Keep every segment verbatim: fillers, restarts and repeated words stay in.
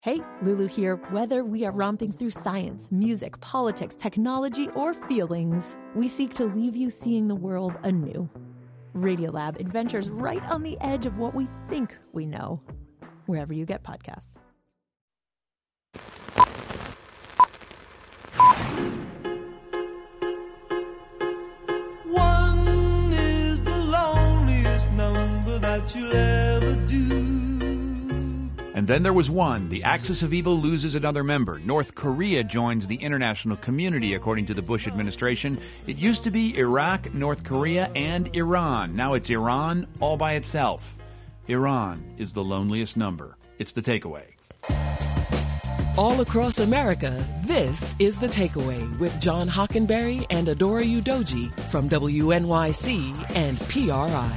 Hey, Lulu here. Whether we are romping through science, music, politics, technology, or feelings, we seek to leave you seeing the world anew. Radiolab adventures right on the edge of what we think we know, wherever you get podcasts. One is the loneliest number that you'll ever do. And then there was one. The axis of evil loses another member. North Korea joins the international community, according to the Bush administration. It used to be Iraq, North Korea, and Iran. Now it's Iran all by itself. Iran is the loneliest number. It's The Takeaway. All across America, this is The Takeaway with John Hockenberry and Adora Udoji from W N Y C and P R I.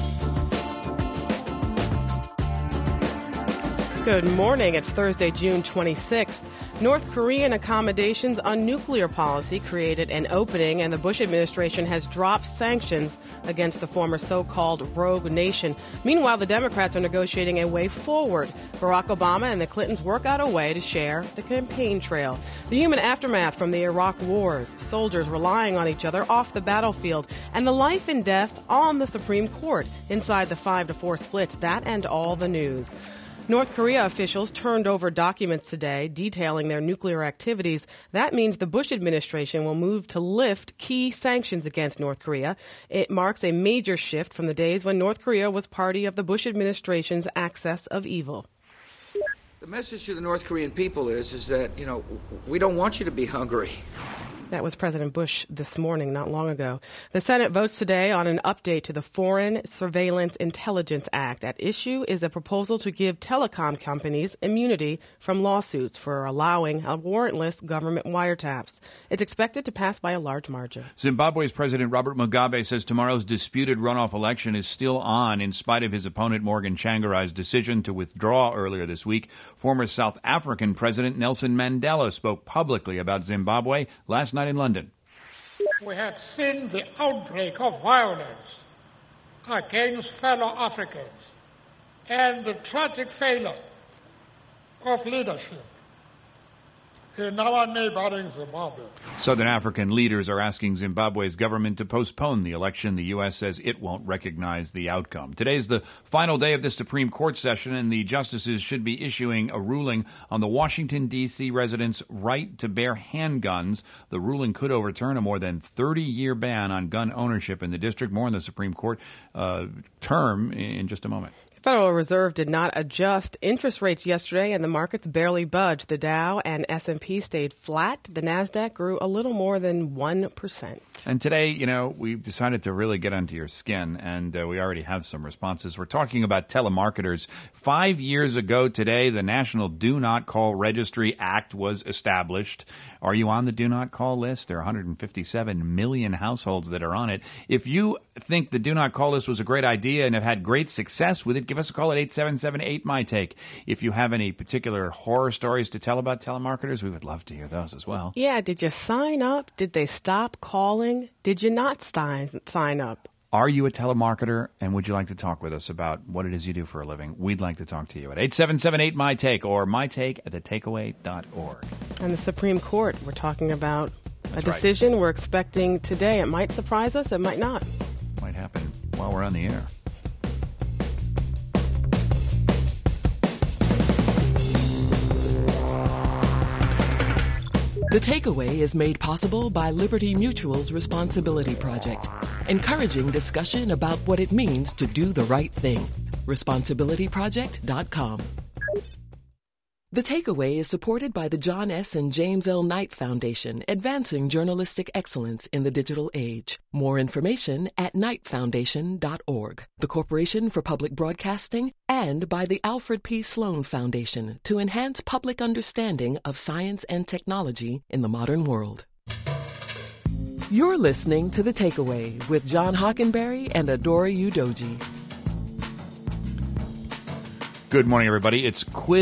Good morning. It's Thursday, June twenty-sixth. North Korean accommodations on nuclear policy created an opening, and the Bush administration has dropped sanctions against the former so-called rogue nation. Meanwhile, the Democrats are negotiating a way forward. Barack Obama and the Clintons work out a way to share the campaign trail. The human aftermath from the Iraq wars, soldiers relying on each other off the battlefield, and the life and death on the Supreme Court inside the five to four splits. That and all the news. North Korea officials turned over documents today detailing their nuclear activities. That means the Bush administration will move to lift key sanctions against North Korea. It marks a major shift from the days when North Korea was party of the Bush administration's axis of evil. The message to the North Korean people is, is that, you know, we don't want you to be hungry. That was President Bush this morning, not long ago. The Senate votes today on an update to the Foreign Surveillance Intelligence Act. At issue is a proposal to give telecom companies immunity from lawsuits for allowing a warrantless government wiretaps. It's expected to pass by a large margin. Zimbabwe's President Robert Mugabe says tomorrow's disputed runoff election is still on in spite of his opponent Morgan Tsvangirai's decision to withdraw earlier this week. Former South African President Nelson Mandela spoke publicly about Zimbabwe last night in London. We had seen the outbreak of violence against fellow Africans and the tragic failure of leadership in our neighboring Zimbabwe. Southern African leaders are asking Zimbabwe's government to postpone the election. The U S says it won't recognize the outcome. Today's the final day of the Supreme Court session, and the justices should be issuing a ruling on the Washington, D C residents' right to bear handguns. The ruling could overturn a more than thirty-year ban on gun ownership in the district. More on the Supreme Court uh, term in just a moment. The Federal Reserve did not adjust interest rates yesterday, and the markets barely budged. The Dow and S and P stayed flat. The Nasdaq grew a little more than one percent. And today, you know, we've decided to really get under your skin, and uh, we already have some responses. We're talking about telemarketers. Five years ago today, the National Do Not Call Registry Act was established. Are you on the Do Not Call list? There are one hundred fifty-seven million households that are on it. If you think the Do Not Call list was a great idea and have had great success with it, give us a call at eight seven seven eight M Y Take. If you have any particular horror stories to tell about telemarketers, we would love to hear those as well. Yeah, did you sign up? Did they stop calling? Did you not sign sign up? Are you a telemarketer, and would you like to talk with us about what it is you do for a living? We'd like to talk to you at eight seven seven eight M Y Take or my take at the takeaway dot org. And the Supreme Court, we're talking about a That's decision right. We're expecting today. It might surprise us, it might not. Might happen while we're on the air. The Takeaway is made possible by Liberty Mutual's Responsibility Project, encouraging discussion about what it means to do the right thing. responsibility project dot com. The Takeaway is supported by the John S. and James L. Knight Foundation, advancing journalistic excellence in the digital age. More information at knight foundation dot org, the Corporation for Public Broadcasting, and by the Alfred P. Sloan Foundation to enhance public understanding of science and technology in the modern world. You're listening to The Takeaway with John Hockenberry and Adora Udoji. Good morning, everybody. It's quid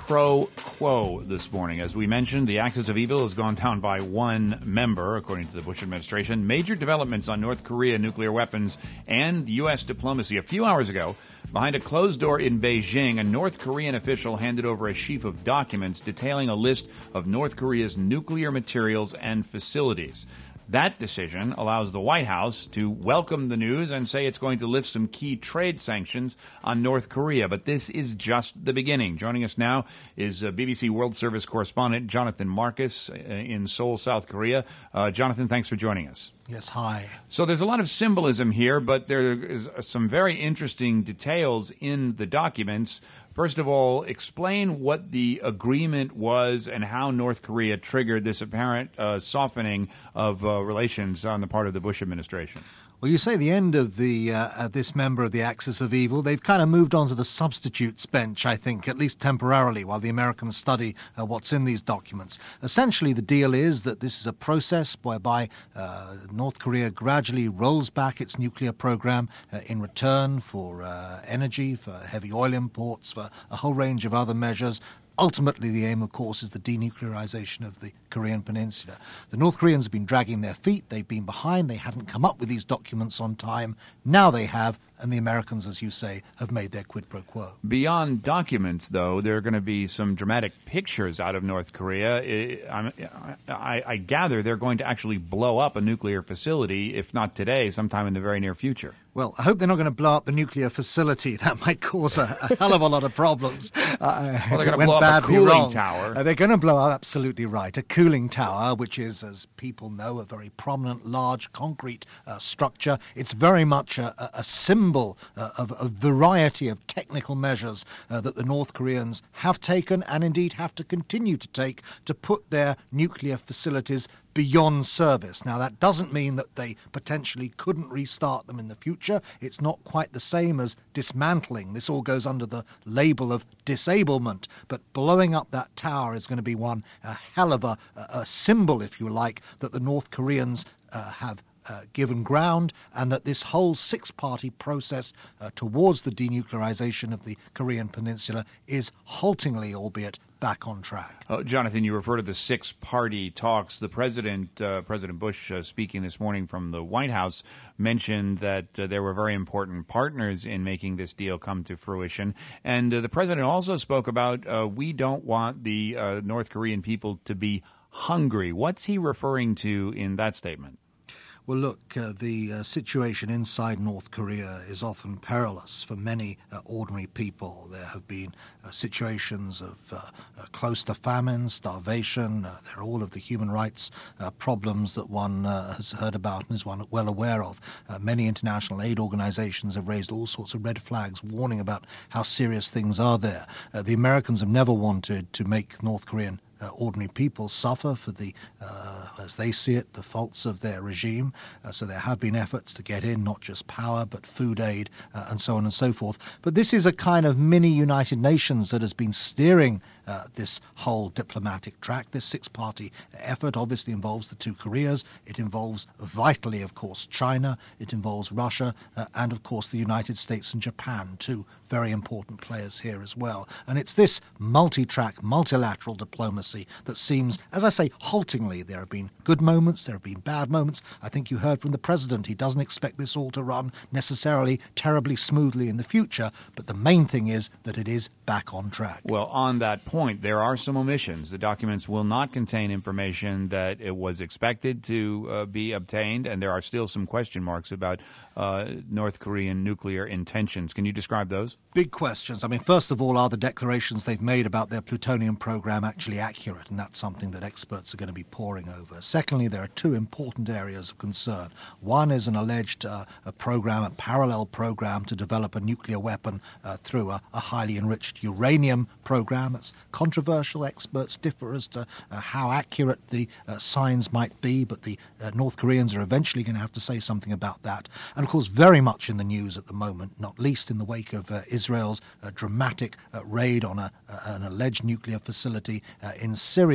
pro quo this morning. As we mentioned, the axis of evil has gone down by one member, according to the Bush administration. Major developments on North Korea nuclear weapons and U S diplomacy. A few hours ago, behind a closed door in Beijing, a North Korean official handed over a sheaf of documents detailing a list of North Korea's nuclear materials and facilities. That decision allows the White House to welcome the news and say it's going to lift some key trade sanctions on North Korea. But this is just the beginning. Joining us now is uh, B B C World Service correspondent Jonathan Marcus uh, in Seoul, South Korea. Uh, Jonathan, thanks for joining us. Yes, hi. So there's a lot of symbolism here, but there is some very interesting details in the documents. First of all, explain what the agreement was and how North Korea triggered this apparent uh, softening of uh, relations on the part of the Bush administration. Well, you say the end of the uh, of this member of the Axis of Evil. They've kind of moved on to the substitutes bench, I think, at least temporarily, while the Americans study uh, what's in these documents. Essentially, the deal is that this is a process whereby uh, North Korea gradually rolls back its nuclear program uh, in return for uh, energy, for heavy oil imports, for a whole range of other measures. Ultimately, the aim, of course, is the denuclearization of the Korean Peninsula. The North Koreans have been dragging their feet. They've been behind. They hadn't come up with these documents on time. Now they have, and the Americans, as you say, have made their quid pro quo. Beyond documents, though, there are going to be some dramatic pictures out of North Korea. I, I, I gather they're going to actually blow up a nuclear facility, if not today, sometime in the very near future. Well, I hope they're not going to blow up the nuclear facility. That might cause a, a hell of a lot of problems. Uh, well, they're going to blow up a cooling wrong. tower. Uh, they're going to blow up, absolutely right, a cooling tower, which is, as people know, a very prominent, large concrete uh, structure. It's very much a, a, a symbol uh, of a variety of technical measures uh, that the North Koreans have taken and indeed have to continue to take to put their nuclear facilities beyond service. Now, that doesn't mean that they potentially couldn't restart them in the future. It's not quite the same as dismantling. This all goes under the label of disablement. But blowing up that tower is going to be one a hell of a, a symbol, if you like, that the North Koreans uh, have Uh, given ground, and that this whole six-party process uh, towards the denuclearization of the Korean Peninsula is haltingly, albeit, back on track. Oh, Jonathan, you refer to the six-party talks. The president, uh, President Bush, uh, speaking this morning from the White House, mentioned that uh, there were very important partners in making this deal come to fruition. And uh, the president also spoke about uh, we don't want the uh, North Korean people to be hungry. What's he referring to in that statement? Well, look, uh, the uh, situation inside North Korea is often perilous for many uh, ordinary people. There have been uh, situations of uh, uh, close to famine, starvation. Uh, there are all of the human rights uh, problems that one uh, has heard about and is one well aware of. Uh, many international aid organizations have raised all sorts of red flags, warning about how serious things are there. Uh, the Americans have never wanted to make North Korean Uh, ordinary people suffer for the, uh, as they see it, the faults of their regime. Uh, so there have been efforts to get in not just power, but food aid, uh, and so on and so forth. But this is a kind of mini United Nations that has been steering uh, this whole diplomatic track. This six-party effort obviously involves the two Koreas. It involves vitally, of course, China. It involves Russia, uh, and, of course, the United States and Japan, two very important players here as well. And it's this multi-track, multilateral diplomacy that seems, as I say, haltingly. There have been good moments, there have been bad moments. I think you heard from the president. He doesn't expect this all to run necessarily terribly smoothly in the future, but the main thing is that it is back on track. Well, on that point, there are some omissions. The documents will not contain information that it was expected to uh, be obtained, and there are still some question marks about uh, North Korean nuclear intentions. Can you describe those? Big questions. I mean, first of all, are the declarations they've made about their plutonium program actually accurate? And that's something that experts are going to be poring over. Secondly, there are two important areas of concern. One is an alleged uh, a program, a parallel program to develop a nuclear weapon uh, through a, a highly enriched uranium program. It's controversial. Experts differ as to uh, how accurate the uh, signs might be, but the uh, North Koreans are eventually going to have to say something about that. And, of course, very much in the news at the moment, not least in the wake of uh, Israel's uh, dramatic uh, raid on a, uh, an alleged nuclear facility uh, in Syria.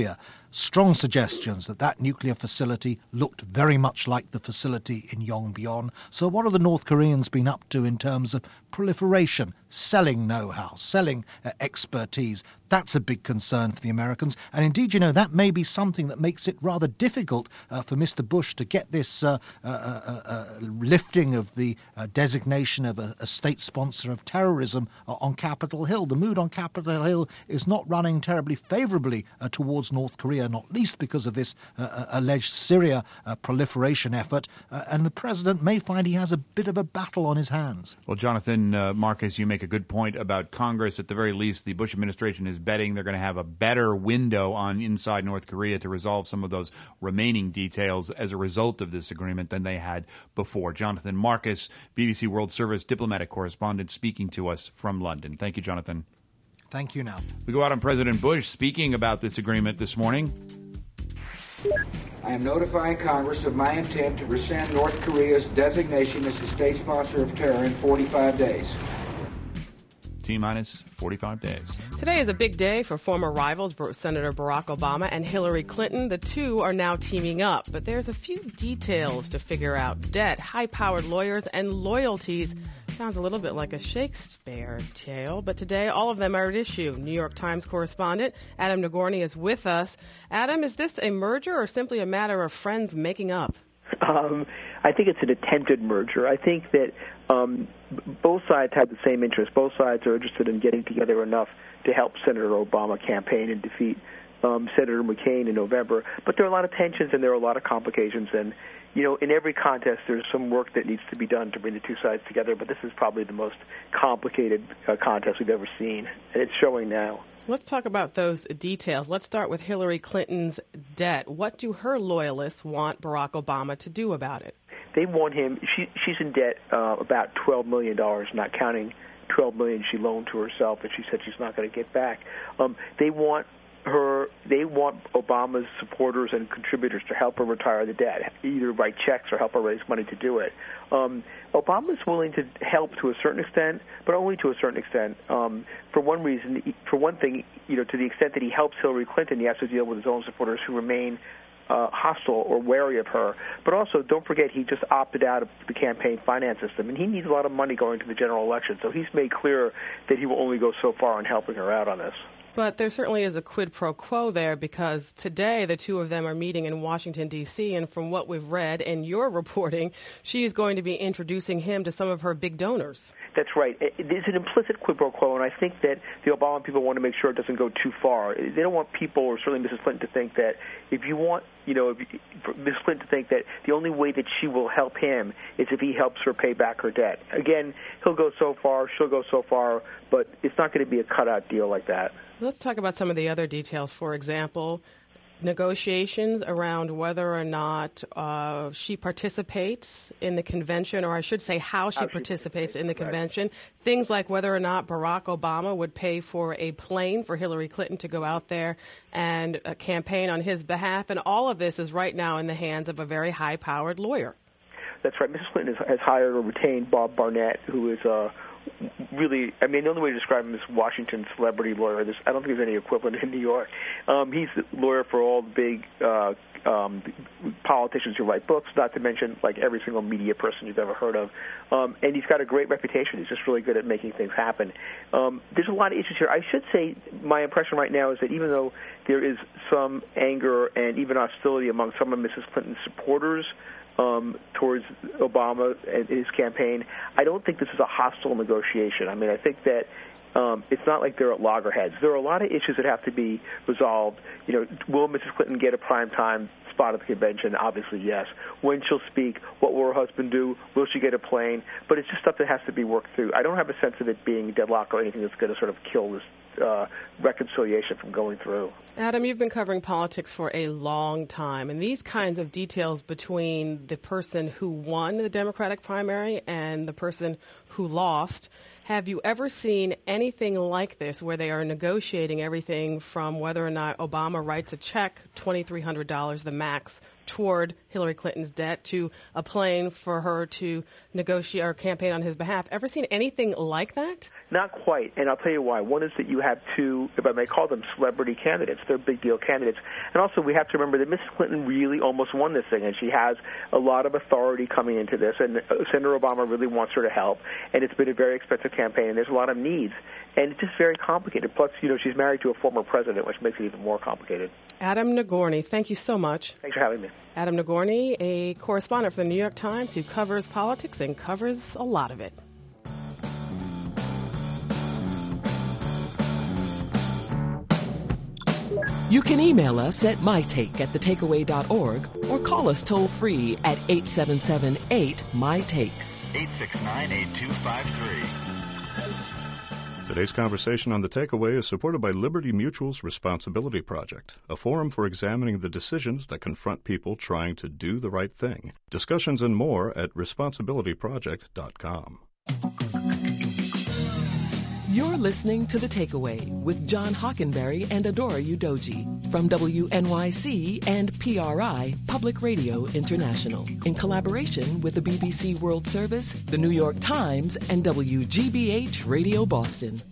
strong suggestions that that nuclear facility looked very much like the facility in Yongbyon. So what have the North Koreans been up to in terms of proliferation, selling know-how, selling uh, expertise? That's a big concern for the Americans. And indeed, you know, that may be something that makes it rather difficult uh, for Mister Bush to get this uh, uh, uh, uh, lifting of the uh, designation of a, a state sponsor of terrorism uh, on Capitol Hill. The mood on Capitol Hill is not running terribly favorably uh, towards North Korea, not least because of this uh, uh, alleged Syria uh, proliferation effort. Uh, and the president may find he has a bit of a battle on his hands. Well, Jonathan uh, Marcus, you make a good point about Congress. At the very least, the Bush administration is betting they're going to have a better window on inside North Korea to resolve some of those remaining details as a result of this agreement than they had before. Jonathan Marcus, B B C World Service diplomatic correspondent, speaking to us from London. Thank you, Jonathan. Thank you now. We go out on President Bush speaking about this agreement this morning. I am notifying Congress of my intent to rescind North Korea's designation as the state sponsor of terror in forty-five days. T-minus forty-five days. Today is a big day for former rivals Senator Barack Obama and Hillary Clinton. The two are now teaming up, but there's a few details to figure out. Debt, high-powered lawyers, and loyalties. Sounds a little bit like a Shakespeare tale, but today all of them are at issue. New York Times correspondent Adam Nagorny is with us. Adam, is this a merger or simply a matter of friends making up? Um, I think it's an attempted merger. I think that um, both sides have the same interest. Both sides are interested in getting together enough to help Senator Obama campaign and defeat um, Senator McCain in November. But there are a lot of tensions and there are a lot of complications. And, you know, in every contest there's some work that needs to be done to bring the two sides together. But this is probably the most complicated uh, contest we've ever seen. And it's showing now. Let's talk about those details. Let's start with Hillary Clinton's debt. What do her loyalists want Barack Obama to do about it? They want him. She, she's in debt uh, about twelve million dollars, not counting twelve million dollars she loaned to herself that she said she's not going to get back. Um, they want her. They want Obama's supporters and contributors to help her retire the debt, either write checks or help her raise money to do it. Um, Obama's willing to help to a certain extent, but only to a certain extent. Um, for one reason, for one thing, you know, to the extent that he helps Hillary Clinton, he has to deal with his own supporters who remain uh, hostile or wary of her. But also, don't forget, he just opted out of the campaign finance system, and he needs a lot of money going to the general election. So he's made clear that he will only go so far in helping her out on this. But there certainly is a quid pro quo there, because today the two of them are meeting in Washington, D C, and from what we've read in your reporting, she is going to be introducing him to some of her big donors. That's right. There's an implicit quid pro quo, and I think that the Obama people want to make sure it doesn't go too far. They don't want people, or certainly Missus Clinton, to think that if you want, you know, if you, for Missus Clinton to think that the only way that she will help him is if he helps her pay back her debt. Again, he'll go so far, she'll go so far, but it's not going to be a cutout deal like that. Let's talk about some of the other details. For example, negotiations around whether or not uh, she participates in the convention, or I should say how she how participates she in the convention. Right. Things like whether or not Barack Obama would pay for a plane for Hillary Clinton to go out there and uh, campaign on his behalf. And all of this is right now in the hands of a very high-powered lawyer. That's right. Missus Clinton has, has hired or retained Bob Barnett, who is a really, I mean, the only way to describe him is Washington celebrity lawyer. There's, I don't think there's any equivalent in New York. Um, he's the lawyer for all the big uh, um, politicians who write books, not to mention like every single media person you've ever heard of. Um, and he's got a great reputation. He's just really good at making things happen. Um, there's a lot of issues here. I should say my impression right now is that even though there is some anger and even hostility among some of Missus Clinton's supporters Um, towards Obama and his campaign, I don't think this is a hostile negotiation. I mean, I think that um, it's not like they're at loggerheads. There are a lot of issues that have to be resolved. You know, will Missus Clinton get a primetime spot at the convention? Obviously, yes. When she'll speak, what will her husband do? Will she get a plane? But it's just stuff that has to be worked through. I don't have a sense of it being deadlock or anything that's going to sort of kill this uh, reconciliation from going through. Adam, you've been covering politics for a long time, and these kinds of details between the person who won the Democratic primary and the person who lost. Have you ever seen anything like this where they are negotiating everything from whether or not Obama writes a check, two thousand three hundred dollars the max, toward Hillary Clinton's debt, to a plane for her to negotiate or campaign on his behalf? Ever seen anything like that? Not quite, and I'll tell you why. One is that you have two, if I may call them, celebrity candidates. They're big deal candidates. And also we have to remember that Missus Clinton really almost won this thing, and she has a lot of authority coming into this, and Senator Obama really wants her to help. And it's been a very expensive campaign, and there's a lot of needs. And it's just very complicated. Plus, you know, she's married to a former president, which makes it even more complicated. Adam Nagorny, thank you so much. Thanks for having me. Adam Nagorny, a correspondent for the New York Times who covers politics and covers a lot of it. You can email us at mytake at the takeaway dot org or call us toll-free at eight seven seven eight M Y take. eight six nine, eight two five three. Today's conversation on The Takeaway is supported by Liberty Mutual's Responsibility Project, a forum for examining the decisions that confront people trying to do the right thing. Discussions and more at responsibility project dot com. You're listening to The Takeaway with John Hockenberry and Adora Udoji from W N Y C and P R I, Public Radio International, in collaboration with the B B C World Service, the New York Times, and W G B H Radio Boston.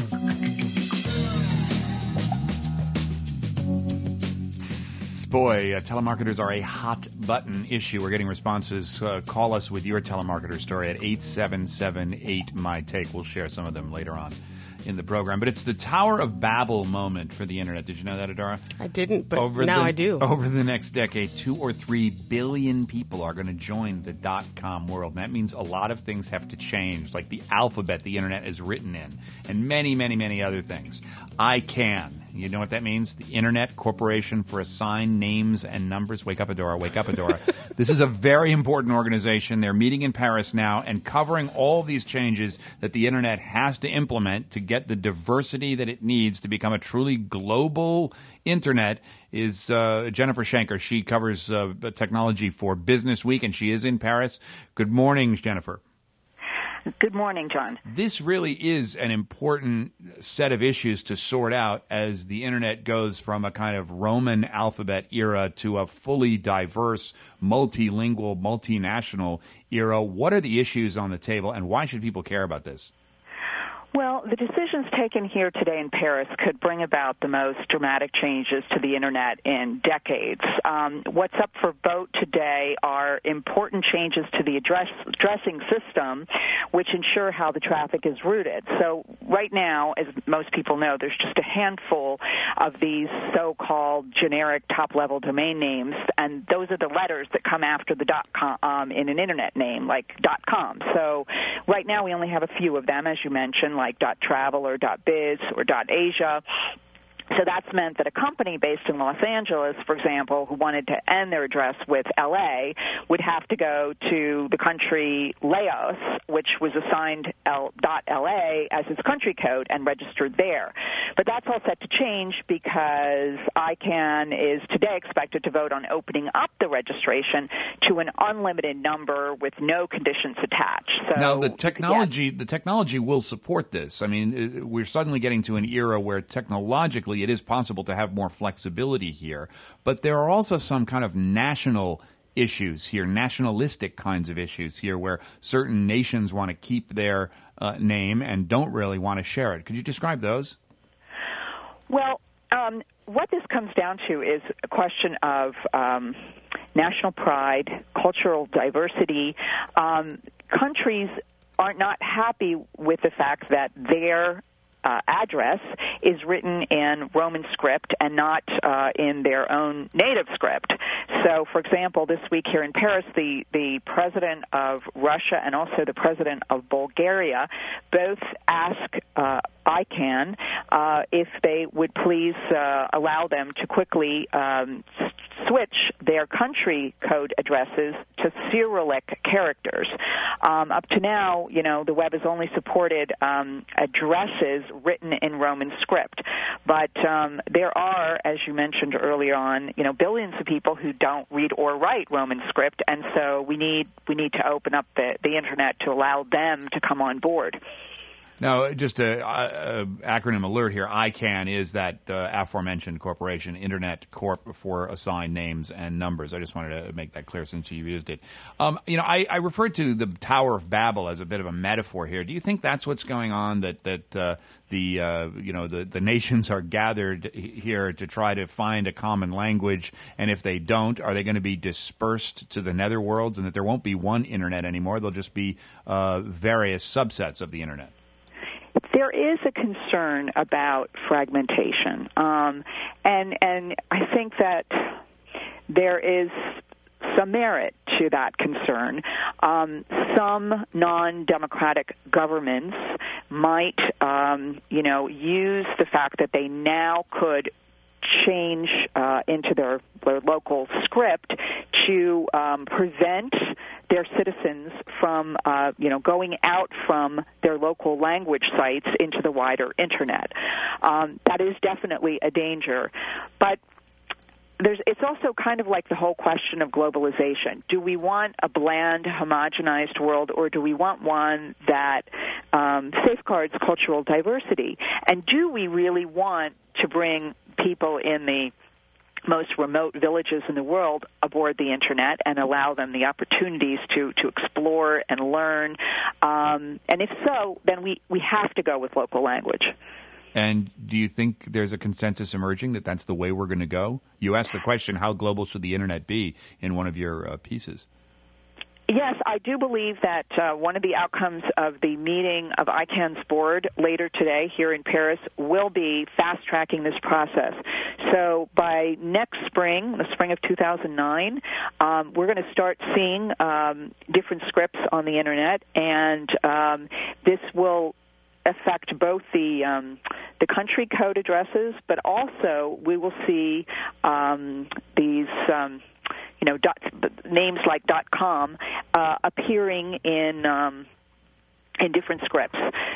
Boy, uh, telemarketers are a hot button issue. We're getting responses. Uh, call us with your telemarketer story at eight seven seven eight M Y take. We'll share some of them later on in the program. But it's the Tower of Babel moment for the Internet. Did you know that, Adora? I didn't, but over now the, I do. Over the next decade, two or three billion people are going to join the dot-com world. And that means a lot of things have to change, like the alphabet the Internet is written in, and many, many, many other things. I CAN. You know what that means? The Internet Corporation for Assigned Names and Numbers. Wake up, Adora. Wake up, Adora. This is a very important organization. They're meeting in Paris now and covering all these changes that the Internet has to implement to get the diversity that it needs to become a truly global Internet is uh, Jennifer Shanker. She covers uh, technology for Business Week, and she is in Paris. Good morning, Jennifer. Good morning, John. This really is an important set of issues to sort out as the Internet goes from a kind of Roman alphabet era to a fully diverse, multilingual, multinational era. What are the issues on the table, and why should people care about this? Well, the decisions taken here today in Paris could bring about the most dramatic changes to the Internet in decades. Um, what's up for vote today are important changes to the address, addressing system, which ensure how the traffic is routed. So right now, as most people know, there's just a handful of these so-called generic top-level domain names, and those are the letters that come after the .com um, in an Internet name, like .com. So right now we only have a few of them, as you mentioned, like .travel or .biz or .asia. So that's meant that a company based in Los Angeles, for example, who wanted to end their address with L A would have to go to the country Laos, which was assigned L, .la as its country code and registered there. But that's all set to change because I CAN is today expected to vote on opening up the registration to an unlimited number with no conditions attached. So, now, the technology, yes. the technology will support this. I mean, we're suddenly getting to an era where technologically it is possible to have more flexibility here. But there are also some kind of national issues here, nationalistic kinds of issues here, where certain nations want to keep their uh, name and don't really want to share it. Could you describe those? Well, um, what this comes down to is a question of um, national pride, cultural diversity. Um, countries are not happy with the fact that their Uh, address is written in Roman script and not uh, in their own native script. So, for example, this week here in Paris, the, the president of Russia and also the president of Bulgaria both ask uh, I CAN uh, if they would please uh, allow them to quickly um, switch their country code addresses to Cyrillic characters. Um, up to now, you know, the web has only supported um, addresses written in Roman script. But um, there are, as you mentioned earlier on, you know, billions of people who don't read or write Roman script, and so we need we need to open up the, the Internet to allow them to come on board. Now, just a, a, a acronym alert here. I CANN is that uh, aforementioned corporation, Internet Corp, for assigned names and numbers. I just wanted to make that clear since you used it. Um, you know, I, I referred to the Tower of Babel as a bit of a metaphor here. Do you think that's what's going on? That that uh, the uh, you know the, the nations are gathered here to try to find a common language, and if they don't, are they going to be dispersed to the netherworlds, and that there won't be one Internet anymore? There'll just be uh, various subsets of the Internet. There is a concern about fragmentation, um, and and I think that there is some merit to that concern. Um, some non-democratic governments might, um, you know, use the fact that they now could change uh, into their, their local script to um, prevent their citizens from, uh, you know, going out from their local language sites into the wider Internet. Um, that is definitely a danger. But there's, it's also kind of like the whole question of globalization. Do we want a bland, homogenized world, or do we want one that um, safeguards cultural diversity? And do we really want to bring people in the most remote villages in the world aboard the Internet and allow them the opportunities to, to explore and learn? Um, and if so, then we, we have to go with local language. And do you think there's a consensus emerging that that's the way we're going to go? You asked the question, how global should the Internet be, in one of your uh, pieces. Yes, I do believe that uh, one of the outcomes of the meeting of I CANN's board later today here in Paris will be fast-tracking this process. So by next spring, the spring of two thousand nine, um, we're going to start seeing um, different scripts on the Internet, and um, this will affect both the um, the country code addresses, but also we will see um, these um, you know dot, names like .com uh, appearing in um, in different scripts.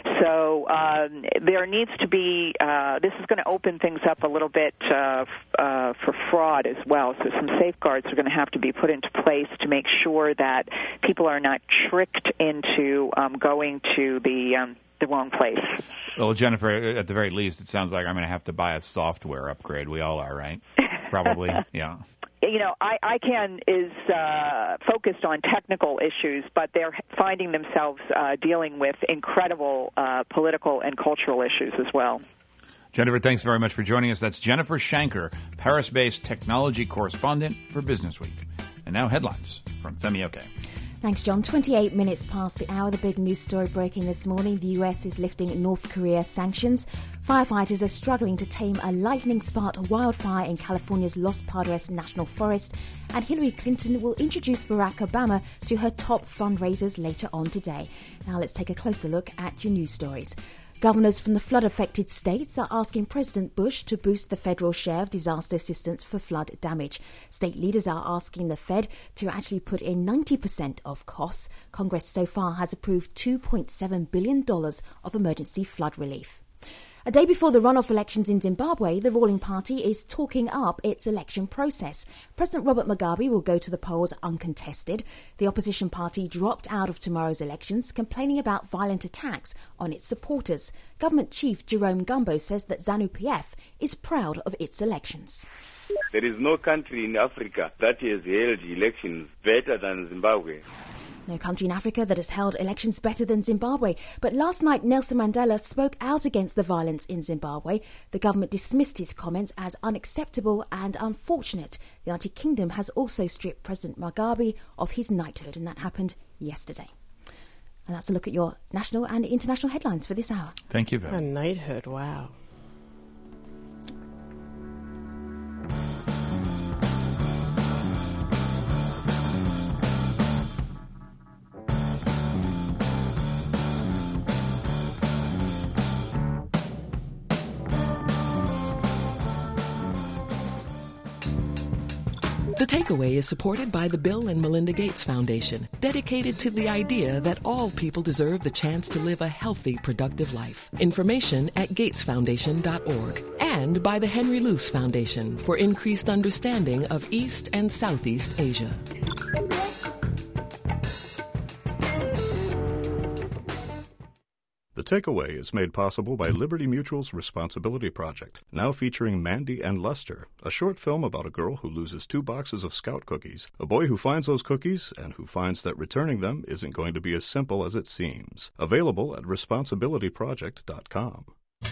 So um, there needs to be uh, this is going to open things up a little bit uh, f- uh, for fraud as well. So some safeguards are going to have to be put into place to make sure that people are not tricked into um, going to the um, the wrong place. Well, Jennifer, at the very least, it sounds like I'm going to have to buy a software upgrade. We all are, right? Probably, yeah. You know, I, I CANN is uh, focused on technical issues, but they're finding themselves uh, dealing with incredible uh, political and cultural issues as well. Jennifer, thanks very much for joining us. That's Jennifer Shanker, Paris-based technology correspondent for Business Week. And now headlines from Femi Oke. Thanks, John. twenty-eight minutes past the hour. The big news story breaking this morning. The U S is lifting North Korea sanctions. Firefighters are struggling to tame a lightning-sparked wildfire in California's Los Padres National Forest. And Hillary Clinton will introduce Barack Obama to her top fundraisers later on today. Now let's take a closer look at your news stories. Governors from the flood-affected states are asking President Bush to boost the federal share of disaster assistance for flood damage. State leaders are asking the Fed to actually put in ninety percent of costs. Congress so far has approved two point seven billion dollars of emergency flood relief. A day before the runoff elections in Zimbabwe, the ruling party is talking up its election process. President Robert Mugabe will go to the polls uncontested. The opposition party dropped out of tomorrow's elections, complaining about violent attacks on its supporters. Government Chief Jerome Gumbo says that ZANU-P F is proud of its elections. There is no country in Africa that has held elections better than Zimbabwe. No country in Africa that has held elections better than Zimbabwe. But last night, Nelson Mandela spoke out against the violence in Zimbabwe. The government dismissed his comments as unacceptable and unfortunate. The United Kingdom has also stripped President Mugabe of his knighthood, and that happened yesterday. And that's a look at your national and international headlines for this hour. Thank you very much. A knighthood, wow. The Takeaway is supported by the Bill and Melinda Gates Foundation, dedicated to the idea that all people deserve the chance to live a healthy, productive life. Information at gates foundation dot org. And by the Henry Luce Foundation for increased understanding of East and Southeast Asia. The Takeaway is made possible by Liberty Mutual's Responsibility Project, now featuring Mandy and Lester, a short film about a girl who loses two boxes of Scout cookies, a boy who finds those cookies, and who finds that returning them isn't going to be as simple as it seems. Available at responsibility project dot com.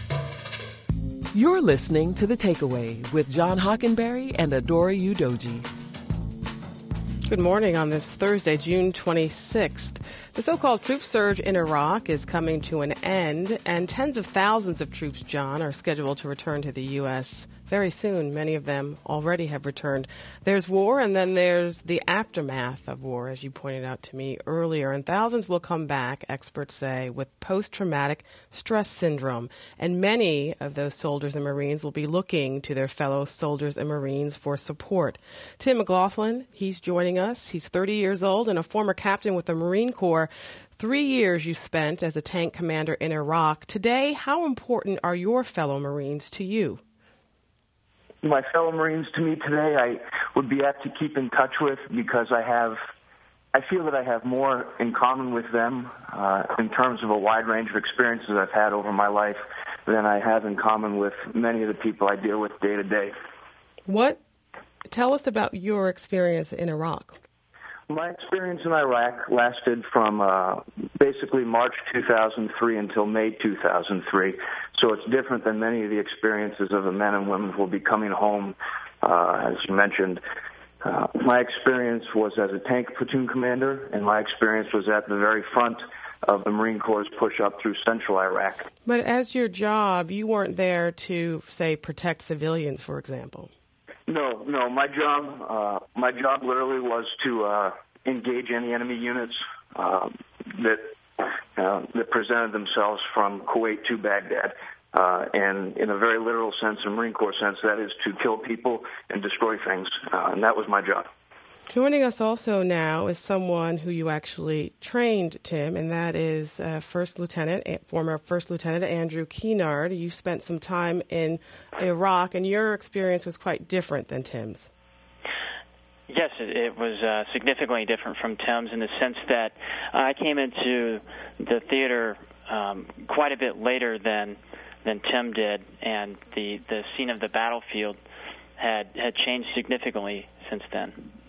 You're listening to The Takeaway with John Hockenberry and Adora Udoji. Good morning on this Thursday, June twenty-sixth. The so-called troop surge in Iraq is coming to an end, and tens of thousands of troops, John, are scheduled to return to the U S very soon. Many of them already have returned. There's war, and then there's the aftermath of war, as you pointed out to me earlier. And thousands will come back, experts say, with post-traumatic stress syndrome. And many of those soldiers and Marines will be looking to their fellow soldiers and Marines for support. Tim McLaughlin, he's joining us. He's thirty years old and a former captain with the Marine Corps. Three years you spent as a tank commander in Iraq. Today, how important are your fellow Marines to you? My fellow Marines to me today, I would be apt to keep in touch with because I have, I feel that I have more in common with them uh, in terms of a wide range of experiences I've had over my life than I have in common with many of the people I deal with day to day. What? Tell us about your experience in Iraq. My experience in Iraq lasted from uh, basically March two thousand three until May two thousand three. So it's different than many of the experiences of the men and women who will be coming home, uh, as you mentioned. Uh, my experience was as a tank platoon commander, and my experience was at the very front of the Marine Corps' push up through central Iraq. But as your job, you weren't there to, say, protect civilians, for example. No, no. My job, uh, my job literally was to uh, engage any enemy units uh, that uh, that presented themselves from Kuwait to Baghdad. Uh, and in a very literal sense, a Marine Corps sense, that is to kill people and destroy things. Uh, and that was my job. Joining us also now is someone who you actually trained, Tim, and that is uh, First Lieutenant, former First Lieutenant Andrew Keenard. You spent some time in Iraq, and your experience was quite different than Tim's. Yes, it, it was uh, significantly different from Tim's in the sense that I came into the theater um, quite a bit later than than Tim did, and the, the scene of the battlefield had had changed significantly since then.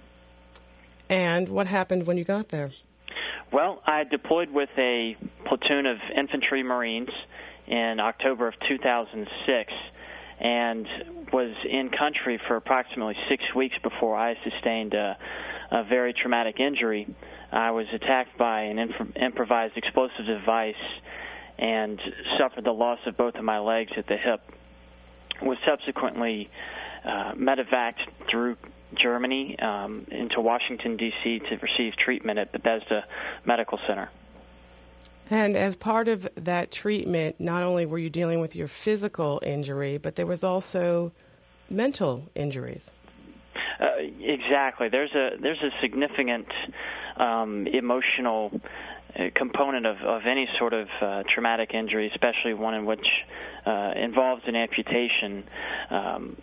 And what happened when you got there? Well, I deployed with a platoon of infantry Marines in October of two thousand six and was in country for approximately six weeks before I sustained a, a very traumatic injury. I was attacked by an imp- improvised explosive device and suffered the loss of both of my legs at the hip. Was subsequently uh, medevaced through Germany um, into Washington, D C to receive treatment at Bethesda Medical Center. And as part of that treatment, not only were you dealing with your physical injury, but there was also mental injuries. Uh, exactly. There's a there's a significant um, emotional component of, of any sort of uh, traumatic injury, especially one in which uh, involves an amputation. Um,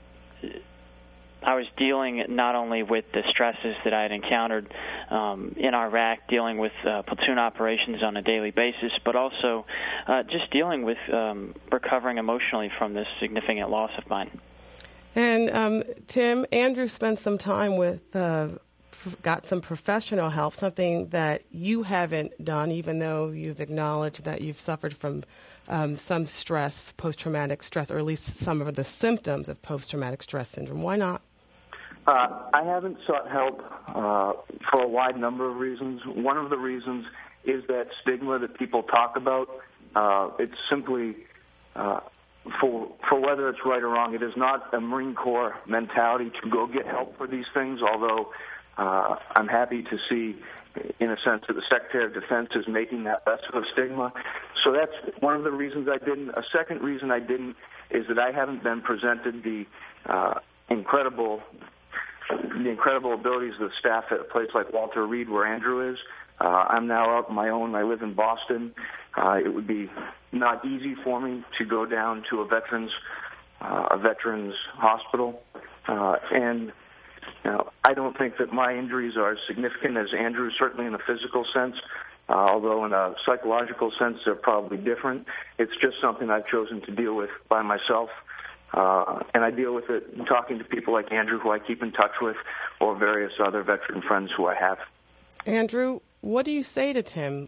I was dealing not only with the stresses that I had encountered um, in Iraq, dealing with uh, platoon operations on a daily basis, but also uh, just dealing with um, recovering emotionally from this significant loss of mine. And um, Tim, Andrew spent some time with, uh, got some professional help, something that you haven't done, even though you've acknowledged that you've suffered from um, some stress, post-traumatic stress, or at least some of the symptoms of post-traumatic stress syndrome. Why not? Uh, I haven't sought help uh, for a wide number of reasons. One of the reasons is that stigma that people talk about. Uh, it's simply, uh, for for whether it's right or wrong, it is not a Marine Corps mentality to go get help for these things, although uh, I'm happy to see, in a sense, that the Secretary of Defense is making that less of a stigma. So that's one of the reasons I didn't. A second reason I didn't is that I haven't been presented the uh, incredible the incredible abilities of the staff at a place like Walter Reed, where Andrew is. Uh, I'm now out on my own. I live in Boston. Uh, it would be not easy for me to go down to a veterans uh, a veterans hospital, uh, and you know, I don't think that my injuries are as significant as Andrew's, certainly in a physical sense. Uh, although in a psychological sense they're probably different. It's just something I've chosen to deal with by myself. Uh, and I deal with it talking to people like Andrew, who I keep in touch with, or various other veteran friends who I have. Andrew, what do you say to Tim?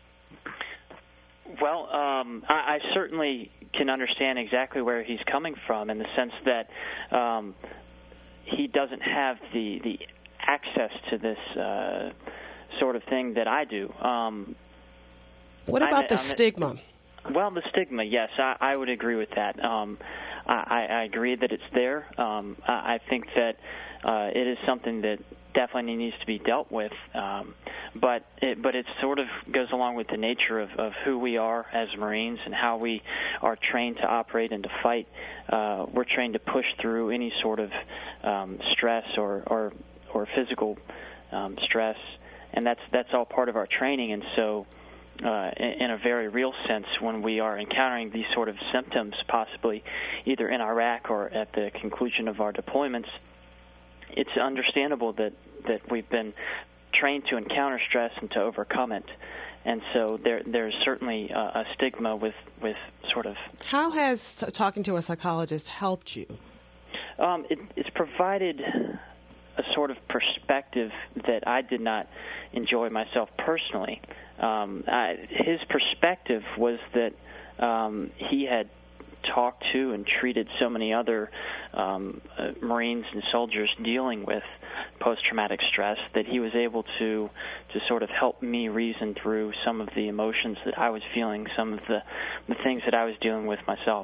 Well, um, I, I certainly can understand exactly where he's coming from in the sense that um, he doesn't have the, the access to this uh, sort of thing that I do. Um, what about I'm, the I'm, stigma? Well, the stigma, yes, I, I would agree with that. Um, I, I agree that it's there. Um, I, I think that uh, it is something that definitely needs to be dealt with, um, but it, but it sort of goes along with the nature of, of who we are as Marines and how we are trained to operate and to fight. Uh, we're trained to push through any sort of um, stress or or, or physical um, stress, and that's that's all part of our training. And so, uh, in, in a very real sense, when we are encountering these sort of symptoms, possibly either in Iraq or at the conclusion of our deployments, it's understandable that, that we've been trained to encounter stress and to overcome it. And so there there's certainly a, a stigma with, with sort of... How has talking to a psychologist helped you? Um, it, it's provided a sort of perspective that I did not enjoy myself personally. Um, I, his perspective was that um, he had talked to and treated so many other um, uh, Marines and soldiers dealing with post-traumatic stress that he was able to to sort of help me reason through some of the emotions that I was feeling, some of the, the things that I was dealing with myself.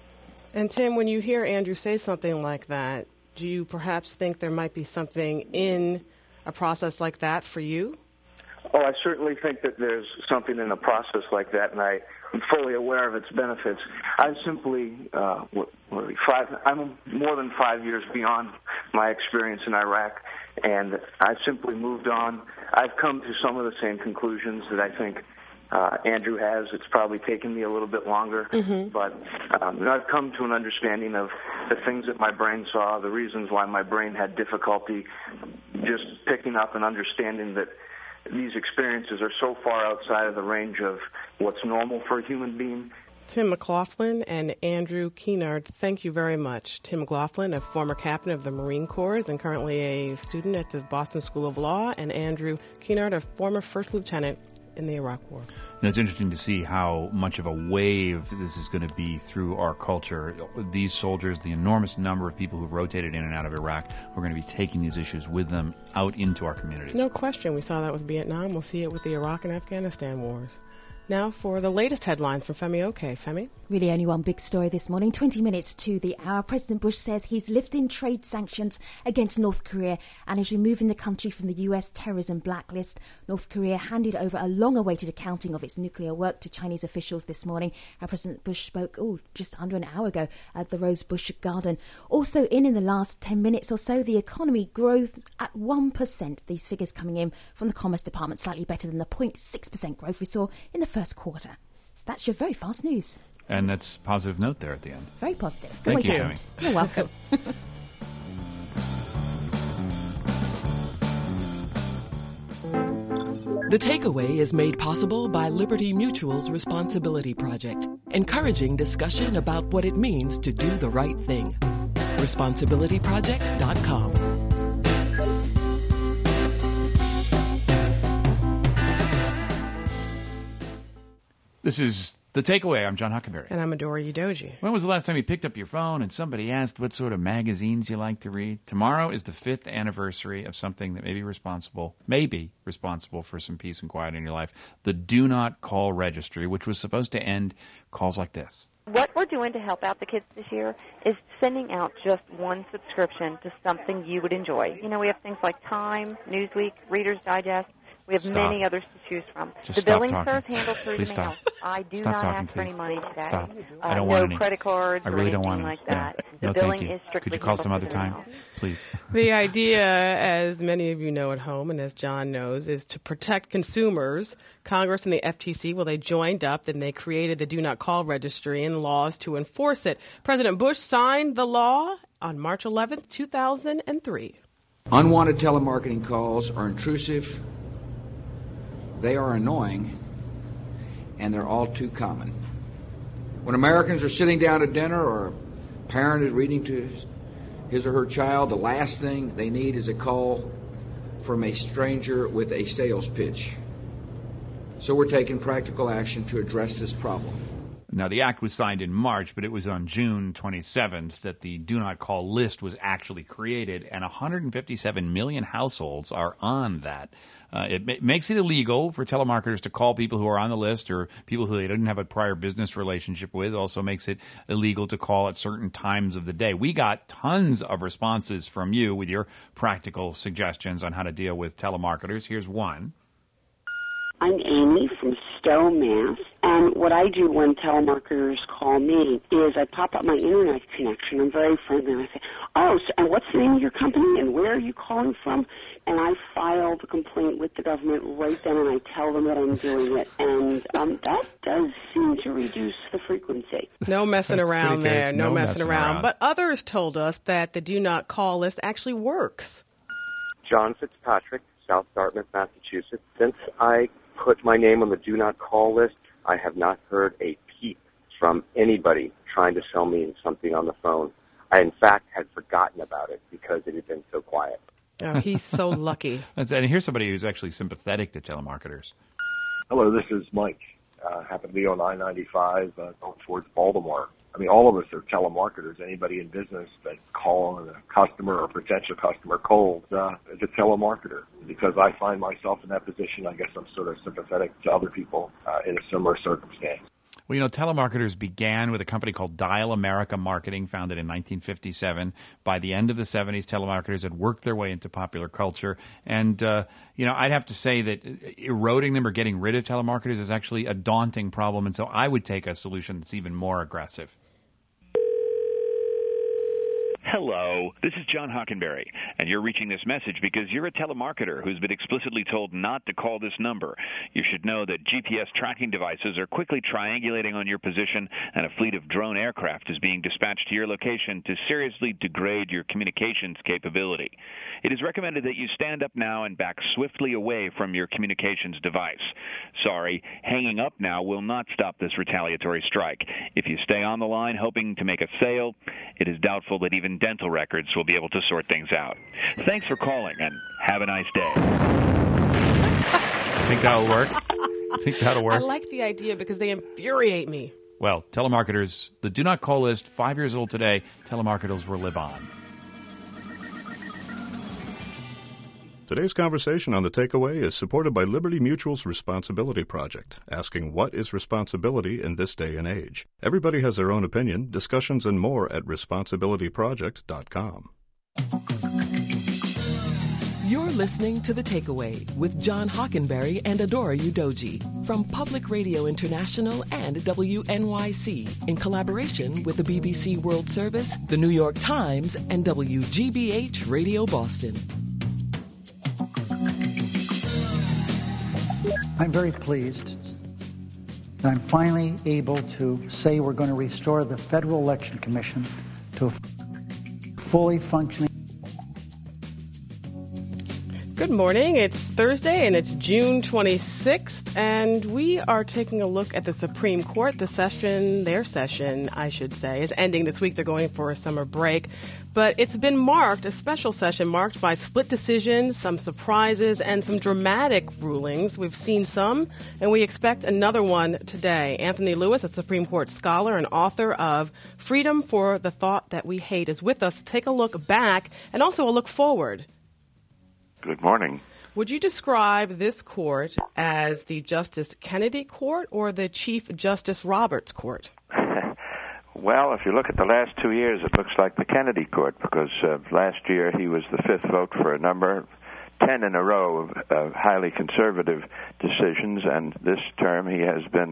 And Tim, when you hear Andrew say something like that, do you perhaps think there might be something in a process like that for you? Oh, I certainly think that there's something in a process like that, and I I'm fully aware of its benefits. I'm simply, uh, what, what are we, five, I'm more than five years beyond my experience in Iraq, and I've simply moved on. I've come to some of the same conclusions that I think uh, Andrew has. It's probably taken me a little bit longer, mm-hmm. but um, I've come to an understanding of the things that my brain saw, the reasons why my brain had difficulty just picking up and understanding that these experiences are so far outside of the range of what's normal for a human being. Tim McLaughlin and Andrew Keenard, thank you very much. Tim McLaughlin, a former captain of the Marine Corps and currently a student at the Boston School of Law, and Andrew Keenard, a former first lieutenant in the Iraq War. You know, it's interesting to see how much of a wave this is going to be through our culture. These soldiers, the enormous number of people who've rotated in and out of Iraq, are going to be taking these issues with them out into our communities. No question. We saw that with Vietnam. We'll see it with the Iraq and Afghanistan wars. Now for the latest headlines from Femi Oke. Femi? Really only one big story this morning. twenty minutes to the hour. President Bush says he's lifting trade sanctions against North Korea and is removing the country from the U S terrorism blacklist. North Korea handed over a long-awaited accounting of its nuclear work to Chinese officials this morning. And President Bush spoke oh, just under an hour ago at the Rose Bush Garden. Also in in the last ten minutes or so, the economy growth at one percent. These figures coming in from the Commerce Department, slightly better than the zero point six percent growth we saw in the first first quarter. That's your very fast news. And that's a positive note there at the end. Very positive. Good Thank way you, to end. You're welcome. The Takeaway is made possible by Liberty Mutual's Responsibility Project, encouraging discussion about what it means to do the right thing. responsibility project dot com. This is The Takeaway. I'm John Huckenberry. And I'm Adora Udoji. When was the last time you picked up your phone and somebody asked what sort of magazines you like to read? Tomorrow is the fifth anniversary of something that may be responsible, may be responsible for some peace and quiet in your life. The Do Not Call Registry, which was supposed to end calls like this. What we're doing to help out the kids this year is sending out just one subscription to something you would enjoy. You know, we have things like Time, Newsweek, Reader's Digest. We have Stop. many others to choose from. Just the stop billing talking. serves handled through Please the mail. stop. I do Stop not talking, ask for any please. money today. Stop. Uh, I don't no want any. credit cards I really or don't anything want like any. that. Yeah. The no, billing thank you. is strictly Could you call some other handled time, through the mail. please? The idea, as many of you know at home and as John knows, is to protect consumers. Congress and the F T C, well, they joined up and they created the Do Not Call registry and laws to enforce it. President Bush signed the law on March eleventh, two thousand three. Unwanted telemarketing calls are intrusive, they are annoying, and they're all too common. When Americans are sitting down at dinner or a parent is reading to his or her child, the last thing they need is a call from a stranger with a sales pitch. So we're taking practical action to address this problem. Now, the act was signed in March, but it was on June twenty-seventh that the Do Not Call list was actually created, and one hundred fifty-seven million households are on that. Uh, it ma- makes it illegal for telemarketers to call people who are on the list or people who they didn't have a prior business relationship with. Also makes it illegal to call at certain times of the day. We got tons of responses from you with your practical suggestions on how to deal with telemarketers. Here's one. I'm Amy from Stowe, Mass. And what I do when telemarketers call me is I pop up my internet connection. I'm very friendly. And I say, oh, so, and what's the name of your company and where are you calling from? And I file the complaint with the government right then, and I tell them that I'm doing it. And um, that does seem to reduce the frequency. No messing That's around pretty good. there. No, No messing, messing around. around. But others told us that the Do Not Call list actually works. John Fitzpatrick, South Dartmouth, Massachusetts. Since I put my name on the Do Not Call list, I have not heard a peep from anybody trying to sell me something on the phone. I, in fact, had forgotten about it because it had been so quiet. Oh, he's so lucky. And here's somebody who's actually sympathetic to telemarketers. Hello, this is Mike. Uh, happen to be on I ninety-five uh, going towards Baltimore. I mean, all of us are telemarketers. Anybody in business that calls a customer or potential customer cold uh, is a telemarketer. Because I find myself in that position, I guess I'm sort of sympathetic to other people uh, in a similar circumstance. Well, you know, telemarketers began with a company called Dial America Marketing, founded in nineteen fifty-seven. By the end of the seventies, telemarketers had worked their way into popular culture. And, uh, you know, I'd have to say that eroding them or getting rid of telemarketers is actually a daunting problem. And so I would take a solution that's even more aggressive. Hello, this is John Hockenberry, and you're reaching this message because you're a telemarketer who's been explicitly told not to call this number. You should know that G P S tracking devices are quickly triangulating on your position, and a fleet of drone aircraft is being dispatched to your location to seriously degrade your communications capability. It is recommended that you stand up now and back swiftly away from your communications device. Sorry, hanging up now will not stop this retaliatory strike. If you stay on the line hoping to make a sale, it is doubtful that even dental records will be able to sort things out. Thanks for calling, and have a nice day. Think that'll work? Think that'll work? I like the idea because they infuriate me. Well, telemarketers, the Do Not Call list, five years old today, telemarketers will live on. Today's conversation on The Takeaway is supported by Liberty Mutual's Responsibility Project, asking what is responsibility in this day and age. Everybody has their own opinion. Discussions and more at responsibility project dot com. You're listening to The Takeaway with John Hockenberry and Adora Udoji from Public Radio International and W N Y C in collaboration with the B B C World Service, the New York Times, and W G B H Radio Boston. I'm very pleased that I'm finally able to say we're going to restore the Federal Election Commission to a fully functioning. Good morning. It's Thursday, and it's June twenty-sixth, and we are taking a look at the Supreme Court. The session, their session, I should say, is ending this week. They're going for a summer break. But it's been marked, a special session marked by split decisions, some surprises, and some dramatic rulings. We've seen some, and we expect another one today. Anthony Lewis, a Supreme Court scholar and author of Freedom for the Thought That We Hate, is with us to take a look back and also a look forward. Good morning. Would you describe this court as the Justice Kennedy Court or the Chief Justice Roberts Court? Well, if you look at the last two years, it looks like the Kennedy Court, because uh, last year he was the fifth vote for a number, ten in a row of uh, highly conservative decisions, and this term he has been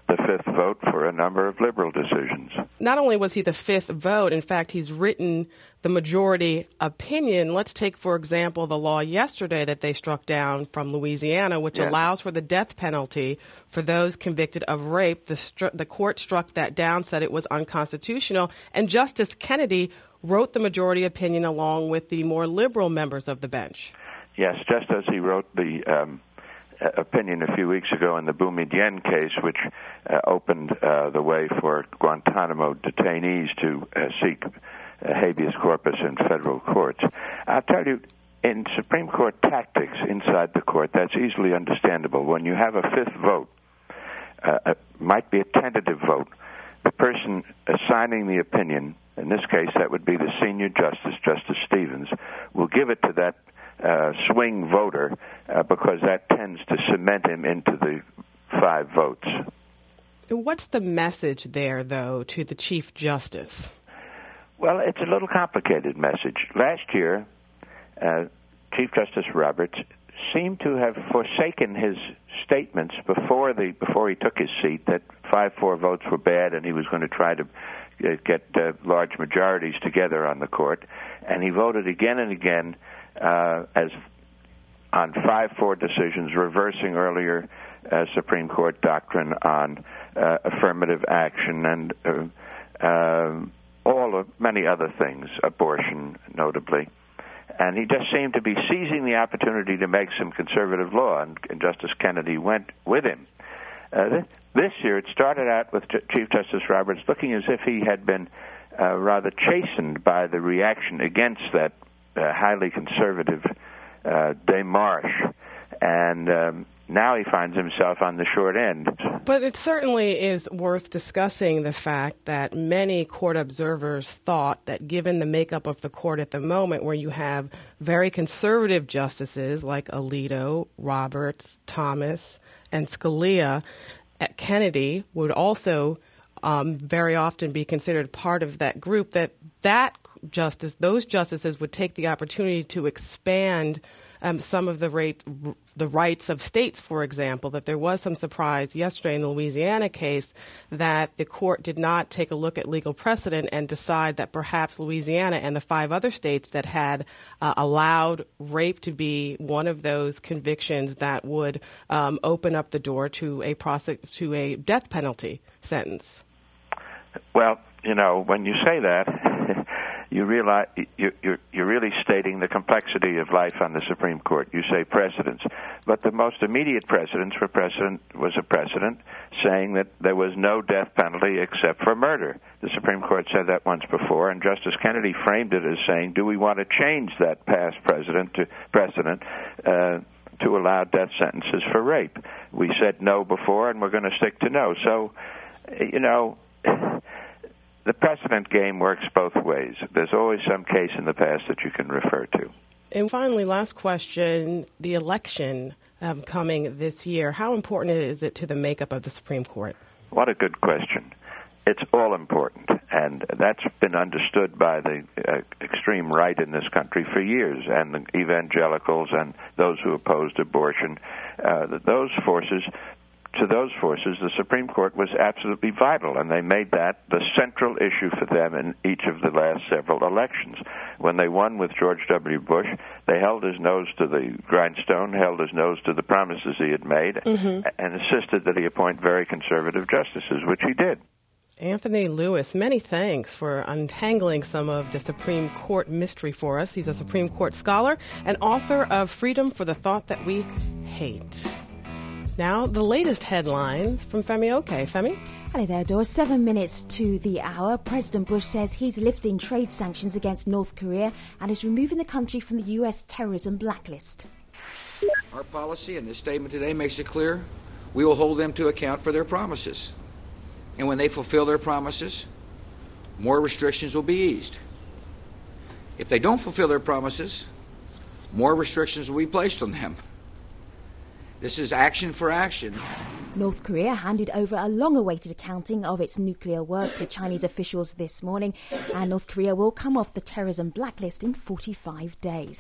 the fifth vote for a number of liberal decisions. Not only was he the fifth vote, in fact, he's written the majority opinion. Let's take, for example, the law yesterday that they struck down from Louisiana, which yes. allows for the death penalty for those convicted of rape. The, stru- the court struck that down, said it was unconstitutional, and Justice Kennedy wrote the majority opinion along with the more liberal members of the bench. Yes, just as he wrote the um, opinion a few weeks ago in the Boumediene case, which uh, opened uh, the way for Guantanamo detainees to uh, seek uh, habeas corpus in federal courts. I'll tell you, in Supreme Court tactics inside the court, that's easily understandable. When you have a fifth vote, uh, it might be a tentative vote. The person assigning the opinion, in this case that would be the senior justice, Justice Stevens, will give it to that Uh, swing voter uh, because that tends to cement him into the five votes. What's the message there, though, to the Chief Justice? Well, it's a little complicated message. Last year, uh, Chief Justice Roberts seemed to have forsaken his statements before the before he took his seat that five four votes were bad and he was going to try to uh, get uh, large majorities together on the court, and he voted again and again Uh, as on five four decisions, reversing earlier uh, Supreme Court doctrine on uh, affirmative action and uh, uh, all of many other things, abortion notably. And he just seemed to be seizing the opportunity to make some conservative law, and, and Justice Kennedy went with him. Uh, th- this year, it started out with J- Chief Justice Roberts looking as if he had been uh, rather chastened by the reaction against that Uh, highly conservative uh, démarche, and um, now he finds himself on the short end. But it certainly is worth discussing the fact that many court observers thought that given the makeup of the court at the moment, where you have very conservative justices like Alito, Roberts, Thomas, and Scalia, Kennedy would also um, very often be considered part of that group, that that justice, those justices would take the opportunity to expand um, some of the rate, the rights of states, for example, that there was some surprise yesterday in the Louisiana case that the court did not take a look at legal precedent and decide that perhaps Louisiana and the five other states that had uh, allowed rape to be one of those convictions that would um, open up the door to a prosec- to a death penalty sentence. Well, you know, when you say that, you realize you're, you're really stating the complexity of life on the Supreme Court. You say precedents, but the most immediate precedent for precedent was a precedent saying that there was no death penalty except for murder. The Supreme Court said that once before, and Justice Kennedy framed it as saying, do we want to change that past precedent to precedent uh, to allow death sentences for rape? We said no before, and we're going to stick to no. So, you know, the precedent game works both ways. There's always some case in the past that you can refer to. And finally, last question, the election um, coming this year, how important is it to the makeup of the Supreme Court? What a good question. It's all important, and that's been understood by the uh, extreme right in this country for years, and the evangelicals and those who opposed abortion. Uh, those forces To those forces, the Supreme Court was absolutely vital, and they made that the central issue for them in each of the last several elections. When they won with George W. Bush, they held his nose to the grindstone, held his nose to the promises he had made, mm-hmm. and insisted that he appoint very conservative justices, which he did. Anthony Lewis, many thanks for untangling some of the Supreme Court mystery for us. He's a Supreme Court scholar and author of Freedom for the Thought That We Hate. Now, the latest headlines from Femi Oke. Femi? Hello there, Doris. Seven minutes to the hour. President Bush says he's lifting trade sanctions against North Korea and is removing the country from the U S terrorism blacklist. Our policy in this statement today makes it clear we will hold them to account for their promises. And when they fulfill their promises, more restrictions will be eased. If they don't fulfill their promises, more restrictions will be placed on them. This is action for action. North Korea handed over a long-awaited accounting of its nuclear work to Chinese officials this morning, and North Korea will come off the terrorism blacklist in forty-five days.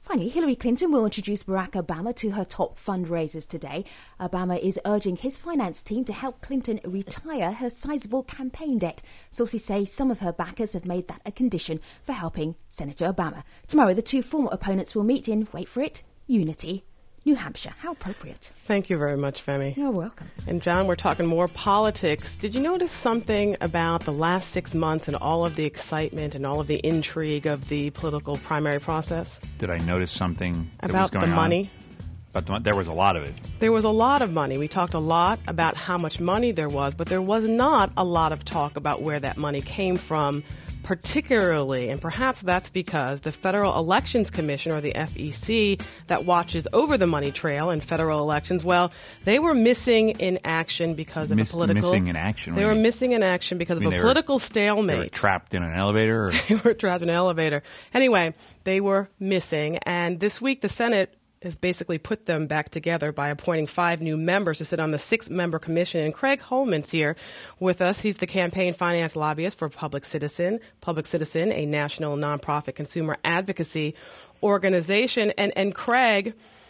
Finally, Hillary Clinton will introduce Barack Obama to her top fundraisers today. Obama is urging his finance team to help Clinton retire her sizable campaign debt. Sources say some of her backers have made that a condition for helping Senator Obama. Tomorrow, the two former opponents will meet in, wait for it, Unity, New Hampshire. How appropriate. Thank you very much, Femi. You're welcome. And John, we're talking more politics. Did you notice something about the last six months and all of the excitement and all of the intrigue of the political primary process? Did I notice something that about was going the money? On? About the money? There was a lot of it. There was a lot of money. We talked a lot about how much money there was, but there was not a lot of talk about where that money came from, particularly, and perhaps that's because the Federal Elections Commission, or the F E C, that watches over the money trail in federal elections, well, they were missing in action because of Miss, a political... Missing in action? They were missing in action because I mean, of a were, political stalemate. They were trapped in an elevator? Or? They were trapped in an elevator. Anyway, they were missing, and this week the Senate has basically put them back together by appointing five new members to sit on the six-member commission. And Craig Holman's here with us. He's the campaign finance lobbyist for Public Citizen, Public Citizen, a national nonprofit consumer advocacy organization. And, and Craig,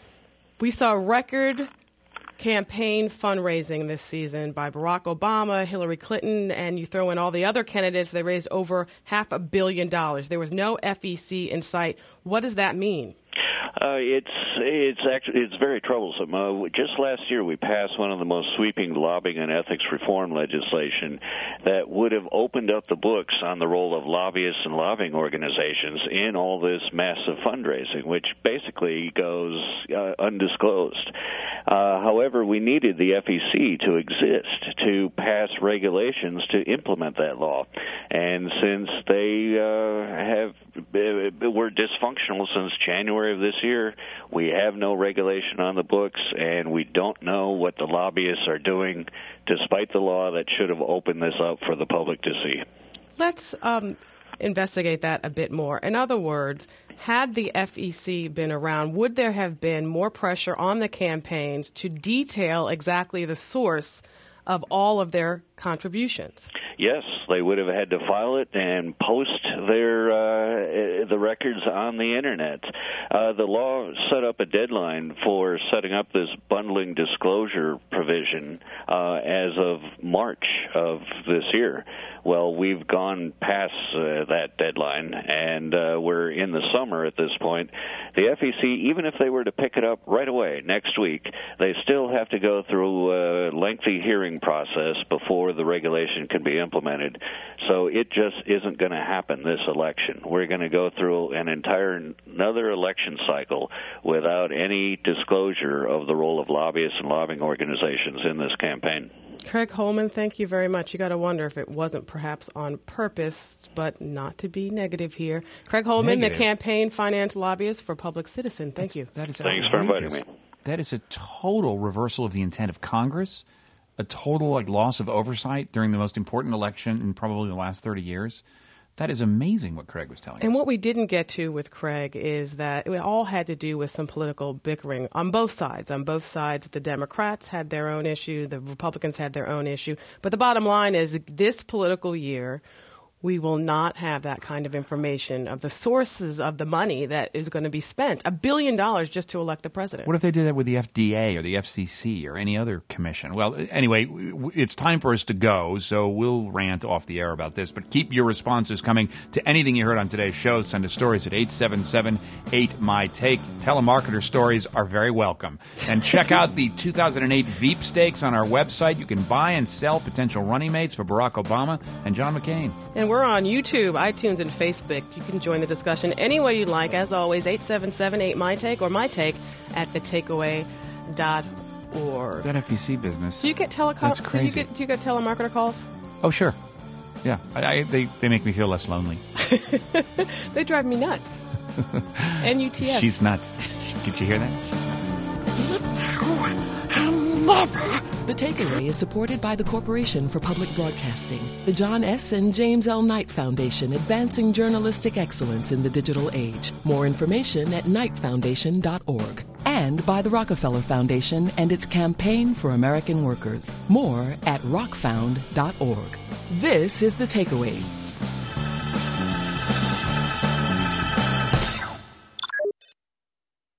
we saw record campaign fundraising this season by Barack Obama, Hillary Clinton, and you throw in all the other candidates, they raised over half a billion dollars. There was no F E C in sight. What does that mean? Uh, it's it's actually it's very troublesome. Uh, just last year, we passed one of the most sweeping lobbying and ethics reform legislation that would have opened up the books on the role of lobbyists and lobbying organizations in all this massive fundraising, which basically goes uh, undisclosed. Uh, however, we needed the F E C to exist to pass regulations to implement that law, and since they uh, have uh, were dysfunctional since January of this year, we have no regulation on the books, and we don't know what the lobbyists are doing, despite the law that should have opened this up for the public to see. Let's um, investigate that a bit more. In other words, had the F E C been around, would there have been more pressure on the campaigns to detail exactly the source of all of their contributions? Yes, they would have had to file it and post their uh, the records on the Internet. Uh, the law set up a deadline for setting up this bundling disclosure provision uh, as of March of this year. Well, we've gone past uh, that deadline, and uh, we're in the summer at this point. The F E C, even if they were to pick it up right away next week, they still have to go through a lengthy hearing process before the regulation can be implemented. So it just isn't going to happen this election. We're going to go through an entire another election cycle without any disclosure of the role of lobbyists and lobbying organizations in this campaign. Craig Holman, thank you very much. You got to wonder if it wasn't perhaps on purpose, but not to be negative here. Craig Holman, negative. The campaign finance lobbyist for Public Citizen. Thank That's, you. That is Thanks for inviting me. That is a total reversal of the intent of Congress, a total like loss of oversight during the most important election in probably the last thirty years. That is amazing what Craig was telling and us. And what we didn't get to with Craig is that it all had to do with some political bickering on both sides. On both sides, the Democrats had their own issue, the Republicans had their own issue. But the bottom line is this political year, we will not have that kind of information of the sources of the money that is going to be spent. A billion dollars just to elect the president. What if they did that with the F D A or the F C C or any other commission? Well, anyway, it's time for us to go, so we'll rant off the air about this. But keep your responses coming to anything you heard on today's show. Send us stories at eight seven seven eight M Y Take. Telemarketer stories are very welcome. And check out the two thousand eight Veep Stakes on our website. You can buy and sell potential running mates for Barack Obama and John McCain. And we're on YouTube, iTunes, and Facebook. You can join the discussion any way you'd like. As always, eight seven seven eight M Y Take or my take at the takeaway dot org. That F E C business. Do you get telecom? That's crazy. Do you get, do you get telemarketer calls? Oh, sure. Yeah. I, I, they, they make me feel less lonely. They drive me nuts. N U T S. She's nuts. Did you hear that? Never. The Takeaway is supported by the Corporation for Public Broadcasting, the John S. and James L. Knight Foundation, advancing journalistic excellence in the digital age. More information at knight foundation dot org. And by the Rockefeller Foundation and its Campaign for American Workers. More at rock found dot org. This is The Takeaway.